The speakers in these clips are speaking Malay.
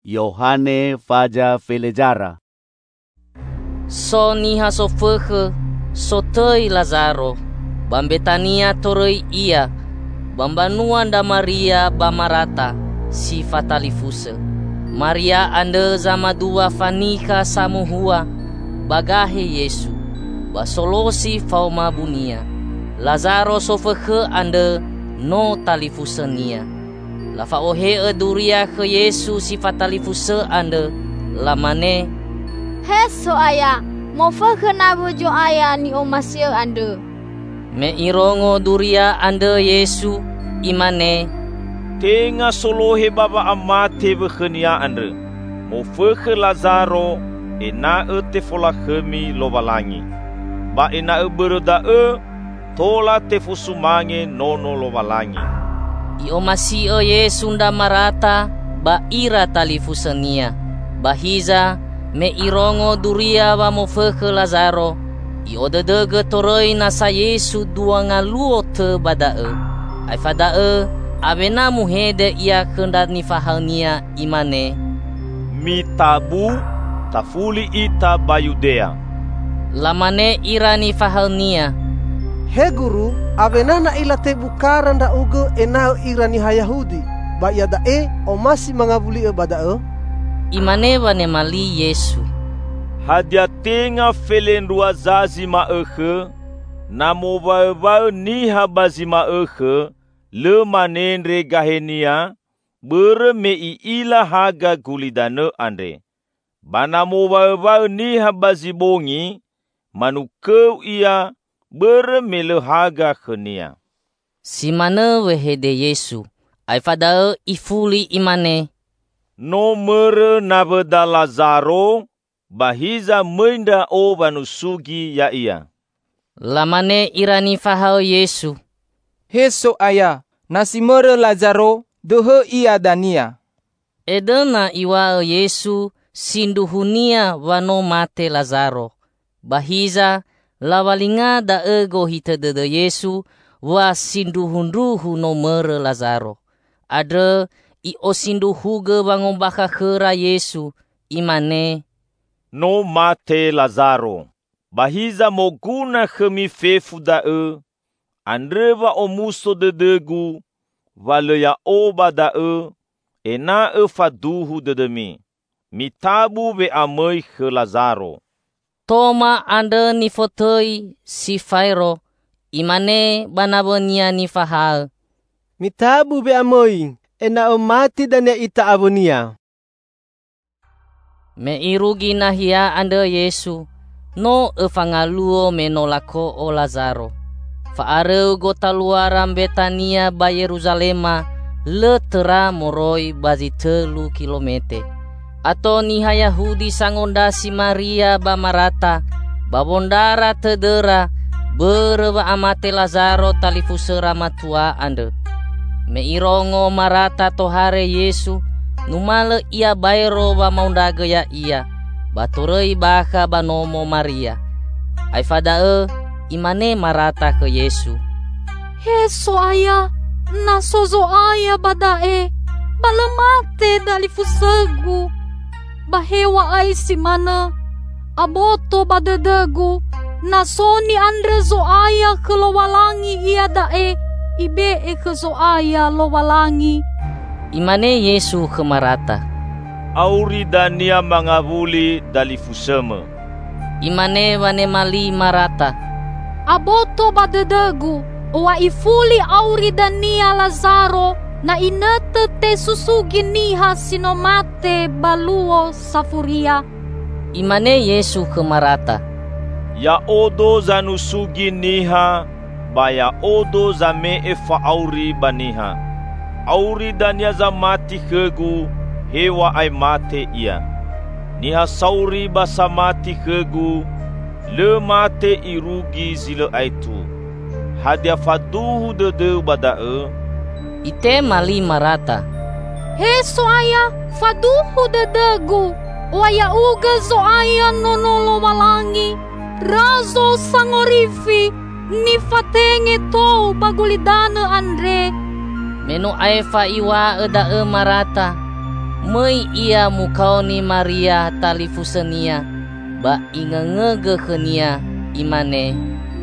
Yohane faja Felejara. So niha so fekhe, so tei Lazaro, Bambetania toroi ia, Bambanuan da Maria bamarata, si fatalifuse. Maria ande zama dua fanika samuhua, bagahe Yesu, basolosi fauma bunia. Lazaro so fekhe ande no talifusenia. Lafa ohe duria ke Yesu si fatalifuse ande, lamane. Heso ayah, mo fekhe nabu jo ayah ni omasio ande. Me irongo duria ande Yesu, imane. Tenga solohe baba amate bekhenia ande. Mo fekhe Lazaro, ena te fola khemi lobalangi. Ba ena berda tola te fusumange nono lobalangi. Io masio Yesu nda marata ba ira talifusenia. Bahiza me irongo duria ba mo fekhe Lazaro. Io dedege toroi nasa Yesu dua ngaluo te badae. Ai fadae abena muhede ia kenda ni fahania imane. Mitabu tafuli ita bayudea. Lamane ira ni fahania. He guru, abenana ila te bukaran da ugo enao ira ni Hayahudi. Ba ia da o masih mangabuli badae. Imane bane mali Yesu. Hadia tenga felen dua zazi maekhe, namo bau niha bazi maekhe, le manen regahenia, berme ila haga gulidane ande. Banamo bau niha bazi bongi, manukeu ia berme le haga khenia. Simane wehede Yesu, ai fadao ifuli imane. No mere nabeda Lazaro, bahiza menda o banusugi ya ia. Lamane irani fahao Yesu. Heso ayah, nasi mere Lazaro, dehe ia dania. Edena iwa Yesu sinduhunia wano mate Lazaro. Bahiza lawalinga da ego hitedede Yesu wa sinduhunduhu no mere Lazaro. Ada i osinduhuge bangon baka khera Yesu imane. No mate Lazaro. Bahiza moguna khemi fefu da andreva omuso de degu, valeya oba da ena faduhu de demi. Mitabu be amoi khe Lazaro. Toma ande ni fotoi si Fairo, imane banabania ni fahal. Mitabu be amoi, ena mati dan ya ita abonia. Me irugi nahia ande Yesu, no efangaluo menolako o Lazaro. Faareu gota luaram Betania ba Yerusalema, letera moroi bazi 3 kilometer. Ato niha Yahudi sangonda si Maria ba marata, babondara tedera, bereba amate Lazaro talifusera matua ande. Me irongo marata tohare Yesu, numale ia bairo ba maundaga ya ia, baturei baka banomo Maria. Ai fadae imane marata ke Yesu. Heso ayah, nasozo ayah badae, balamate dalifusegu. Bahewa ay si mana, aboto badedegu, nasoni andre zo ayah ke lowalangi ia dae, ibe ke zo ayah lowalangi. Imane Yesu ke marata. Auri dania mangabuli dalifuseme. Imane wane mali marata. Aboto badedegu, wa ifuli auri dania Lazaro, na inete te susugi niha sinomate baluo safuria. Imane Yesu ke marata. Ya odo zanusugi niha, baya odo zame efa auri baniha. Auri dania zamati khegu, hewa ai mate ia. Niha sauri basa mati khegu, le mate irugi zile aitu. Hadia faduhu dede badae. Ite mali marata. Heso ayah, faduhu dedegu, waya uga zo ayah nonolo walangi, razo sangorifi, ni fatenge to bagulidane andre. Meno aifa iwa eda marata. Mei ia mukau ni Maria talifusenia ba ingangege khenia imane.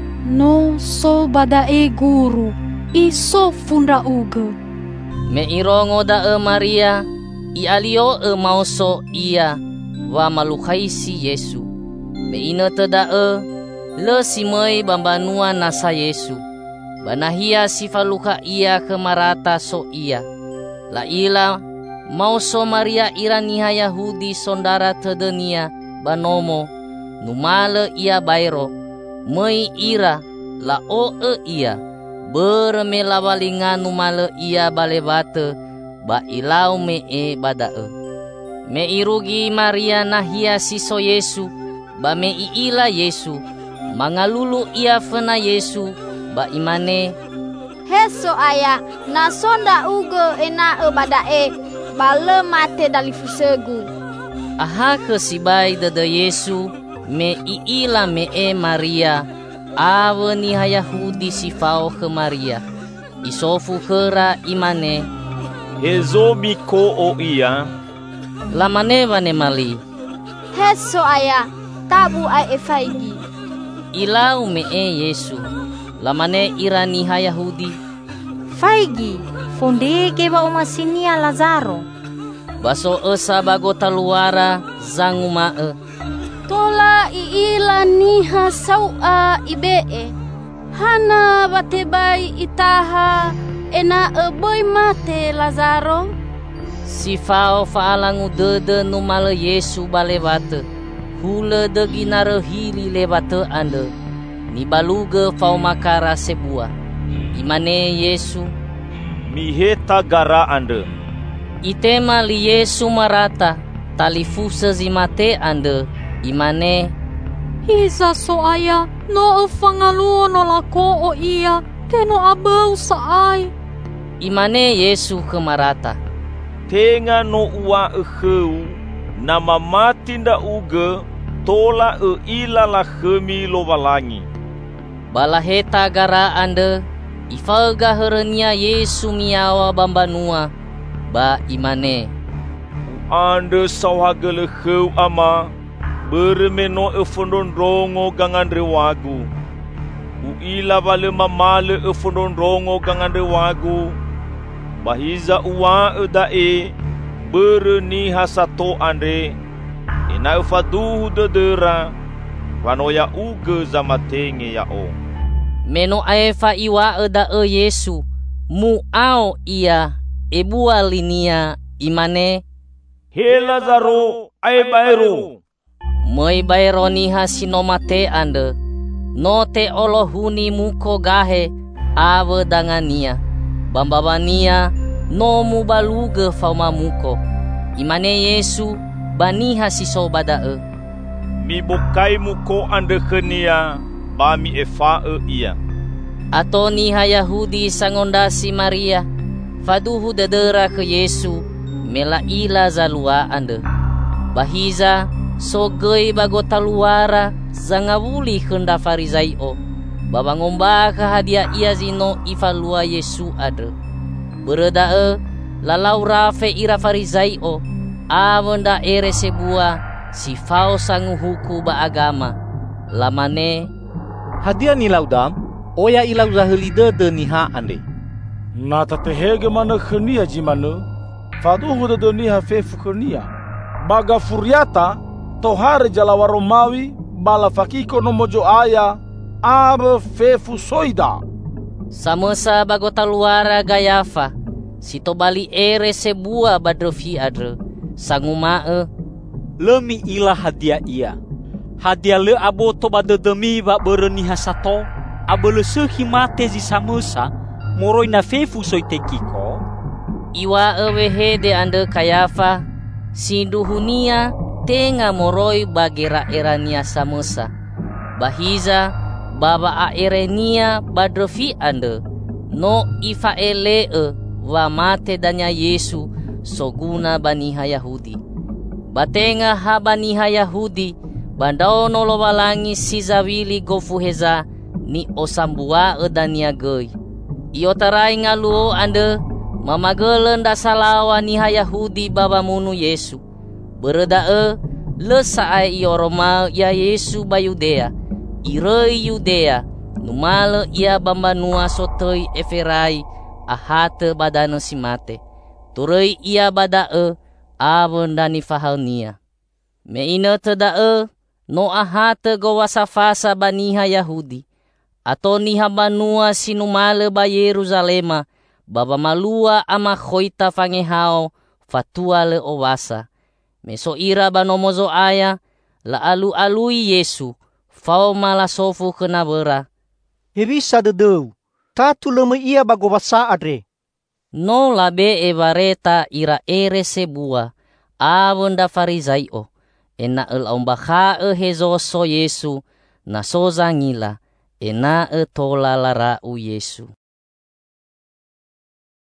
No so badae guru, iso funda uge. Me irongo da Maria, i alio mauso ia wa malukai si Yesu. Me ina teda le si mei bambanua nasa Yesu. Banahia si faluka ia ke marata so ia. La ila mauso Maria iraniha Yahudi sondara tedenia banomo numale ia bairo. Mei ira la ia bermela balinga numale ia balebate ba ilau me badae. Me irugi Maria nahia siso Yesu ba me iila Yesu mangalulu ia fena Yesu ba imane. Heso aya na sonda uge ena badae bale mate dalifusegu. Aha kesibai dada Yesu me iila me Maria awe ni Yahudi sifao ke Maria. Isofu kera imane. Hezo miko o ia. Lamane bane mali. Heso aya tabu ai efaigi. Ilau me Yesu. Lamane irani Yahudi. Faigi, fonde ke ba umasinia Lazaro. Baso esa bagota luara zanguma Tola iila niha saua ibee. Hana batebai itaha ena boy mate Lazaro. Sifao faalangu dede numale Yesu balebate. Hule de ginare hili lebate ande. Ni baluge fau makara sebua. Imane Yesu. Miheta gara ande. Itema li Yesu marata. Talifusa zimate ande. Imane. Hisa so aya no fangaluo no lako o iya. Keno abau saai. Imane Yesu ke marata. Tenga no ua eheu. Nama mati nda uge. Tola ila la khemi lovalangi. Balaheta gara ande. Ifalga herenia Yesu miawa bambanua. Ba imane. Ande sawhagele kheu ama. Bermeno efondon rongo gangandre wagu. Uila vale mamale efondon rongo gangandre wagu. Bahiza uwa edae. Berni hasato andre. Ina ufaduhu dedera. Vanoya uge zamatenge ya o. Meno aefa iwa eda Yesu. Muao ia. Ebua linia imane. He Lazaro ai bairo. Moi baironi hasinomate ande. No te olohuni muko gahe ave dangania. Bambabania no mubaluge fauma muko. Imane Yesu bani hasiso badae. Mi bokai muko ande khenia bami efa ia. Atoni Yahudi sangondasi Maria. Faduhu dedera ke Yesu mela ila zalua ande. Bahiza sogei bagota luara zangabuli henda Farisaio. Babangomba ke hadiah ia zino ifalua Yesu ade. Beredae lalau rafe ira Farisaio. Avenda ere sebua sifao sangu huku ba agama. Lamane. Hadiah ni laudam. Oya ilau zaheli dede niha ande. Na tatehege mana khenia jimane. Faduhu dede niha fefu khenia. Baga furiata. Tohare jalawa Romawi bala fakiko no mojo aya abe fefu soida. Samesa bagota luara Gayafa. Sito bali ere sebua badrofi adre. Sangumae. Lemi ila hadiah ia. Hadiah le abo to badedemi ba bereni hasato. Abo le sehi mate zi samesa. Moroi na fefu soitekiko. Iwa ewehe de ande Kayafa. Sinduhunia. Tenga moroi bagera erania samesa. Bahiza baba aerenia badrofi ande. No ifa wa mate danya Yesu soguna baniha Yahudi. Batenga ha baniha Yahudi. Bandao no lobalangi si zawili gofuheza ni osambua edania gei. Iotarai ngaluo ande mamagelen da salawa niha Yahudi baba munu Yesu. Bereda lesaai ioroma ya Yesu ba Yudea. Irei Yudea, numale ia bambanua sotoi Eferai ahate badana simate. Turei ia badae avon dani fahalnia. Meina teda no ahate gowasafasa baniha Yahudi. Ato niha banua sinumale ba Yerusalema, baba malua ama khoita fangehao fatua le owasa. Meso ira banomozo aya la alu-alui Yesu, fao malasofu kena bera. Hebisa dedeu, tatu leme ia bagowasa adre. No labe evareta ira ere sebua, avonda farisaio. Ena ombaha hezoso Yesu, na soza ngila, ena tola lara u Yesu.